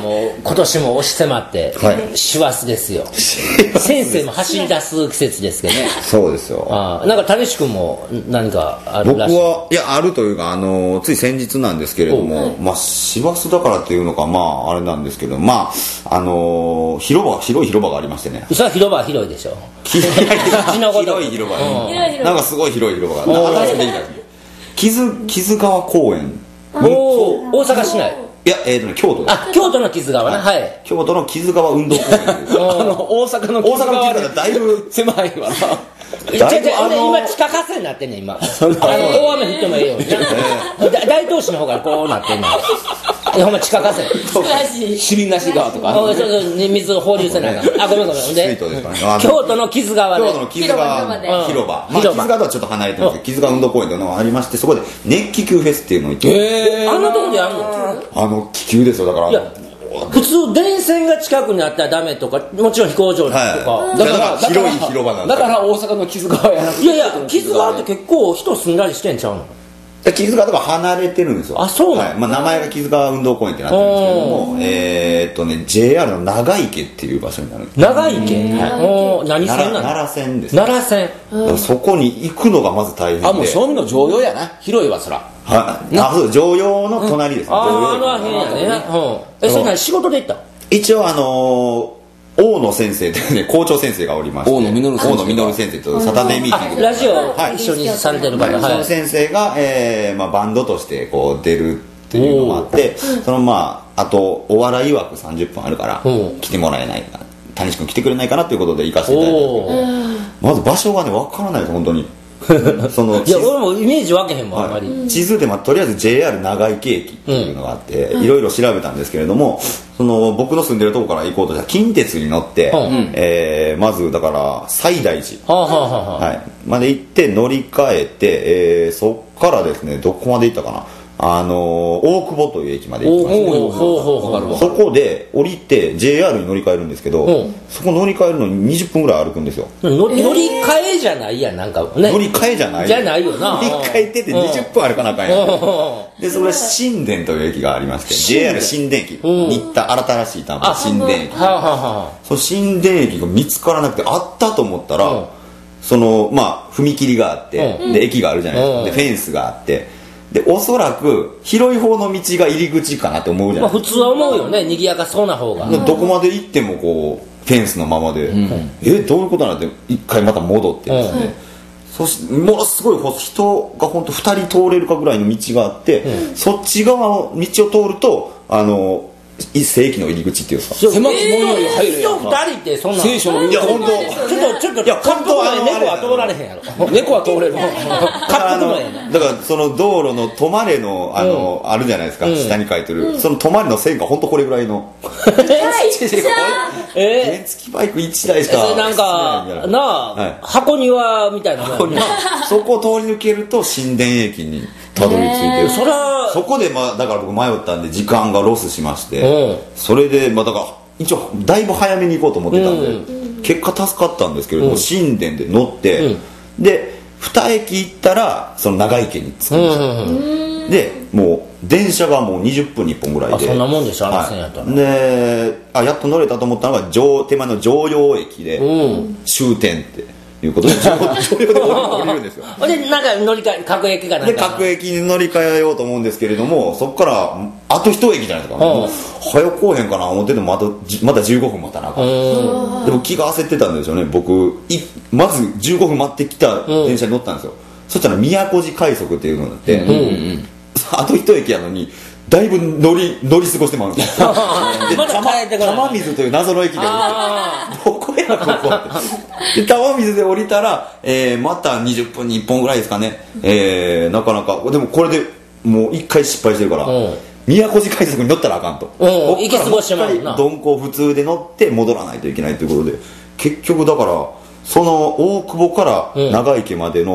もう今年も押し迫って師走ですよ。先生も走り出す季節ですけどね。 そうですよ。 なんか谷志君も何かあるらしい。 僕はいやあるというかつい先日なんですけれども、まあ師走だからっていうのかまああれなんですけど、まあ広い広場がありましてね。 それは広場は広いでしょ。 広い広場、なんかすごい広い広場が新しくできたんです。木津川公園。 大阪市内。 いや京都です。 京都の木津川ね。はい。 京都の木津川運動公園です。 大阪の木津川でだいぶ狭いわな。 今地下河川になってんねん今。大雨降ってもええように大東市の方からこうなってんねん。ほんま地下河川尻なし川とか水を放流せないから。ごめんで京都の木津川広場、木津川とはちょっと離れてるんですけど、木津川運動公園というのがありまして、そこで熱気球フェスっていうのを行って、 あんなとこでやるの？ 気球ですよ。だから普通電線が近くにあったらダメとか、もちろん飛行場とか、 だから広い広場なんです。 だから大阪の木津川やなくて。 いや木津川って結構人住んだりしてんちゃうの？ 木津川とか離れてるんですよ。 そうなの？ 名前が木津川運動公園ってなってるんですけども、JR の長池っていう場所になるんです。 長池？何線なの？ 奈良線です。 奈良線。 そこに行くのがまず大変で。 もう正味の常用やな。広いわそら。 そう常用の隣ですね。 それ何仕事で行った？ 一応大野先生というね校長先生がおりまして、 大野実先生とサタデーミーティングでラジオ一緒にされてるから、 その先生がバンドとしてこう出るっていうのがあって、そのあとお笑い枠30分あるから来てもらえないか、谷志君来てくれないかなということで行かせていただいたんですけど、まず場所がね分からないです本当に。 いや俺もイメージ分けへんもんあんまり。 地図でとりあえず JR 長池駅っていうのがあっていろいろ調べたんですけれども、僕の住んでるとこから行こうとしたら近鉄に乗って、まずだから西大寺まで行って乗り換えて、そっからですねどこまで行ったかな、大久保という駅まで行きまして、そこで降りて JR に乗り換えるんですけど、そこ乗り換えるのに20分ぐらい歩くんですよ。 乗り換えじゃないやんなんかね。 乗り換えじゃないよな。 乗り換えてて20分歩かなあかんやん。でそれは新田という駅がありまして、 JR 新田駅、新田新しい単語新田駅、その新田駅が見つからなくて、あったと思ったら踏切があって、で駅があるじゃないですか、でフェンスがあって、でおそらく広い方の道が入り口かなって思うじゃないですか。 普通は思うよね、賑やかそうな方が。 どこまで行ってもこうフェンスのままで、どういうことなんて一回また戻ってですね、そしてものすごい人が本当2人通れるかぐらいの道があって、そっち側の道を通ると正規の入り口っていうか、 狭き門より入るやんか。 2人ってそんな聖書の、いや本当ちょっと関東は猫は通られへんやろ。 猫は通れる。 だからその道路の止まれのあるじゃないですか、下に書いてるその止まれの線が本当これぐらいの原付バイク1台しかなんか箱庭みたいなもんね。 そこを通り抜けると新田駅にたどり着いて、そこでだから僕迷ったんで時間がロスしまして、それでだから一応だいぶ早めに行こうと思ってたんで、結果助かったんですけれども、新田で乗って、で2駅行ったらその長池に着くんですよ。でもう電車がもう20分に1本ぐらいで、 そんなもんでしょ、 でやっと乗れたと思ったのが手前の常陽駅で終点っていうことで常陽で降りるんですよ。 でなんか乗り換え各駅がなんかで各駅に乗り換えようと思うんですけれども、そこからあと1駅じゃないですか。もう早く来へんかな思っててもまた15分待たなあかん。でも気が焦ってたんですよね。僕まず15分待ってきた電車に乗ったんですよ。そしたら宮古寺快速っていうのがあって、あと1駅やのにだいぶ乗り過ごしてもらうんですよ。で玉水という謎の駅で降りて、どこやここってで玉水で降りたら、また20分に1本ぐらいですかね、なかなかでもこれでもう1回失敗してるから、宮古寺快速に乗ったらあかんと、 行き過ごしてもらうな。 鈍行普通で乗って戻らないといけないということで、結局だからその大久保から長池までの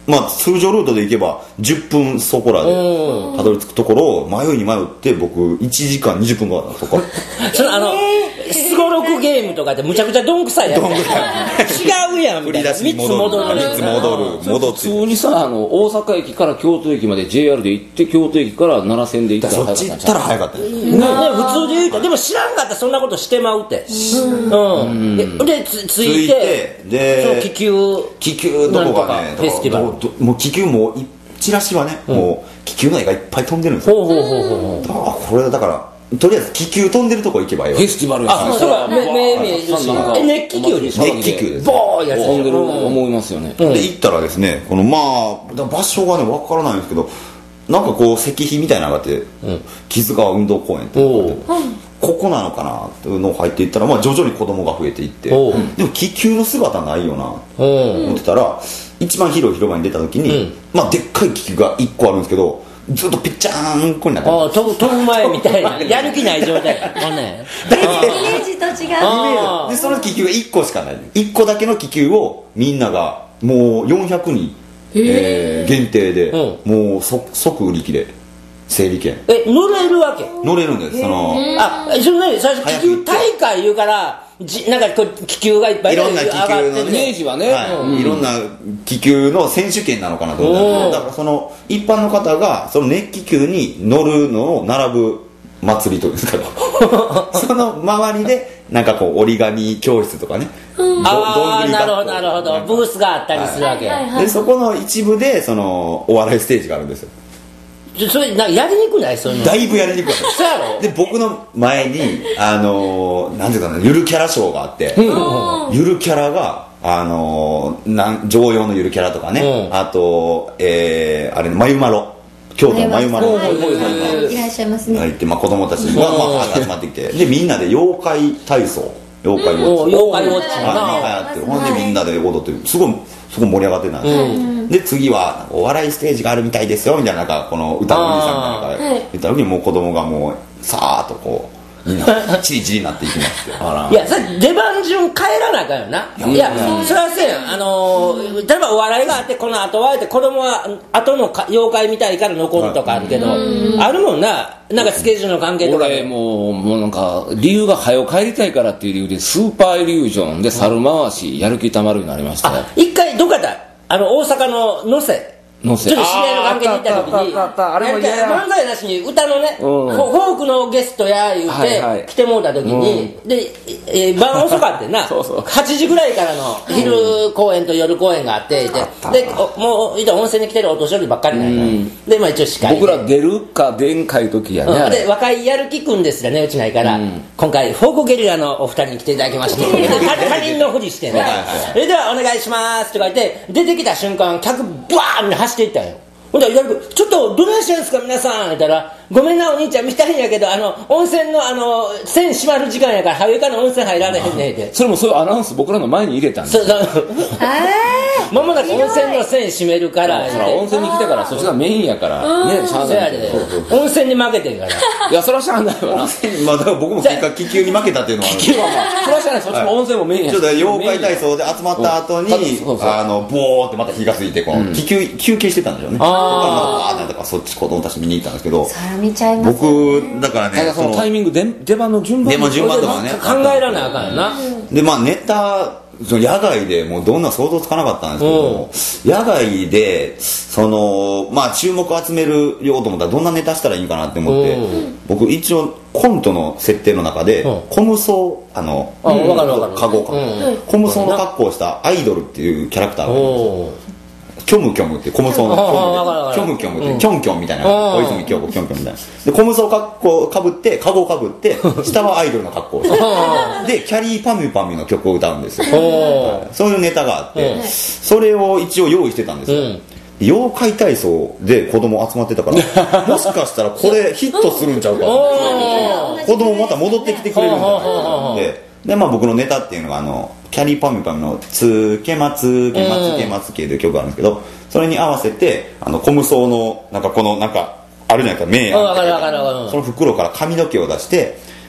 まあ通常ルートで行けば10分そこらでたどり着くところを迷いに迷って僕1時間20分かかったそこそのスゴロクゲームとかってむちゃくちゃどんくさいやつ違うやんみたいな3つ戻る普通にさ大阪駅から京都駅まで JR で行って京都駅から奈良線で行ったらそっち行ったら早かったね普通で言うとでも知らんかったらそんなことしてまうってで着いてでその気球どこがねフェスティバルもう気球もチラシはねもう気球の絵がいっぱい飛んでるんですよこれだからとりあえず気球飛んでるとこ行けばいいわフェスティバルやあそうか目見えるし熱気球でしょ熱気球ですボーやつ飛んでる思いますよねで行ったらですねこのまあ場所がね分からないんですけどなんかこう石碑みたいなのがあって木津川運動公園ってここなのかなっていうのを入っていったら、まあ、徐々に子供が増えていってでも気球の姿ないよなと思ってたら一番広い広場に出た時に、まあ、でっかい気球が1個あるんですけどずっとぺっちゃーんこになってる飛ぶ前みたいなやる気ない状態イメージと違うでその気球が1個しかない1個だけの気球をみんながもう400人、限定で、もう即売り切れ整理券乗れるわけ乗れるんですその最初気球大会言うからなんかこう気球がいっぱいいろんな気球のイメージはね、 いろんな気球の選手権なのかなと思ったんですだからその一般の方がその熱気球に乗るのを並ぶ祭りというんですかその周りでなんかこう折り紙教室とかねああなるほどなるほどブースがあったりするわけでそこの一部でそのお笑いステージがあるんですよそれなんかやりにくないそういうのだいぶやりにくかったそうやろで僕の前になんていうかなゆるキャラショーがあってゆるキャラが常用のゆるキャラとかねあとあれまゆまろ京都のまゆまろいらっしゃいますね入って、まあ、子供たちがまあ集まってきてでみんなで妖怪体操妖怪ウォッチが流行ってるほんでみんなで踊ってるすごい盛り上がってたんですよ、で次はお笑いステージがあるみたいですよみたいな、なんかこの歌のおじさんみたいなのが言った時にもう子供がもうさーっとこうみんなチリチリになっていきましていやそれ出番順変えらなあかんよないやそれはせん例えばお笑いがあってこの後はって子供は後の妖怪見たいから残るとかあるけどあるもんなんかスケジュールの関係とかで俺もうなんか理由が早く帰りたいからっていう理由でスーパーイリュージョンで猿回しやる気たまるようになりましたね一回どっかだ大阪の能勢ちょっと知り合いの関係に行った時にあれも嫌や漫才なしに歌のね、フォークのゲストや言うて、来てもうた時に、で、晩遅かってなそう 8時ぐらいからの昼公演と夜公演があってでもう温泉に来てるお年寄りばっかりなんや、でまあ一応司会で僕ら出るか出んかい時やね、 で若いやる気くんですらねうちないから、今回フォークゲリラのお二人に来ていただきましてで他人のふりしてねそれではお願いしますとか言って出てきた瞬間客バーンって走っていったよほんでちょっとどないしてるんですか皆さん言ったらごめんなお兄ちゃん見たいんやけど温泉の線閉まる時間やから早いから温泉入られへんねんってそれもそういうアナウンス僕らの前に入れたんですまもなく温泉の線閉めるからそら温泉に来てからそっちがメインやからねしゃあない温泉に負けてんからいやそらしゃあないわなまあだから僕も結果気球に負けたっていうのはあるんですけどそらしゃあないそっちも温泉もメインやちょっと妖怪体操で集まった後にボーってまた火がついてこの気球休憩してたんでしょうねだからそっち子供たち見に行ったんですけどそれ見ちゃいます僕だからねそのタイミング出番の順番とかね考えられなあかんよなでまあネタその野外でもうどんな想像つかなかったんですけど野外でまあ注目集めるようと思ったらどんなネタしたらいいんかなって思って僕一応コントの設定の中でコムソわかるカゴコムソの格好をしたアイドルっていうキャラクターがいるんですよキョムキョムってコムソのキョムキョムってキョンキョンみたいな小泉京子キョンキョンみたいなでコムソ格好かぶってカゴをかぶって下はアイドルの格好をしてでキャリーパミュパミュの曲を歌うんですよそういうネタがあってそれを一応用意してたんですよ妖怪体操で子供集まってたからもしかしたらこれヒットするんちゃうか子供また戻ってきてくれるんじゃないかと思ってでまあ僕のネタっていうのがキャリーパミュパミュのつけまつけまつけまつけという曲があるんですけどそれに合わせてコムソのなんかこのなんかあるじゃないですか名案その袋から髪の毛を出して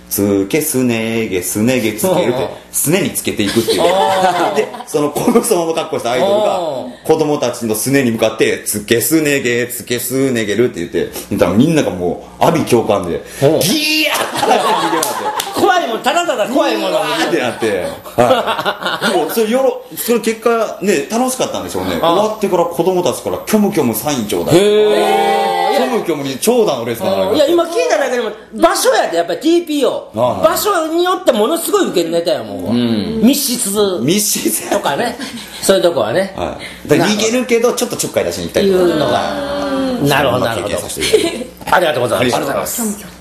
つけすね毛すね毛つけるってすねにつけていくっていうでその子供の格好したアイドルが子供たちのすねに向かってつけすね毛つけすね毛るって言ったらみんながもう阿鼻共感でギーヤーって怖いもん、ただただ怖いものを見てなって、はい、でもそれ結果ね楽しかったんでしょうね。終わってから子供たちからキョムキョムサインちょうだい、キョムキョムに長蛇の列が並びました。 いや今聞いただけでも場所やってやっぱり TPO 場所によってものすごい受けるネタやもん、密室とかねそういうとこはね、 はい、だから逃げるけどちょっとちょっかい出しに行きたいというのがなるほどなるほどありがとうございます。